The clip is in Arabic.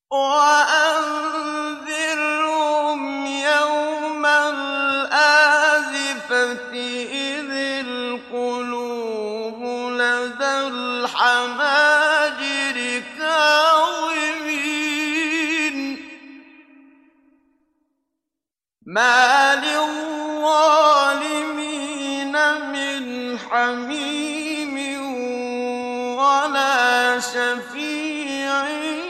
وَأَنذِرْهُمْ يَوْمَ الْآزِفَةِ إِذِ الْقُلُوبُ لَدَى الْحَنَاجِرِ كَاظِمِينَ مَا لِلظَّالِمِينَ مِنْ حَمِيمٍ وَلَا شَفِيعٍ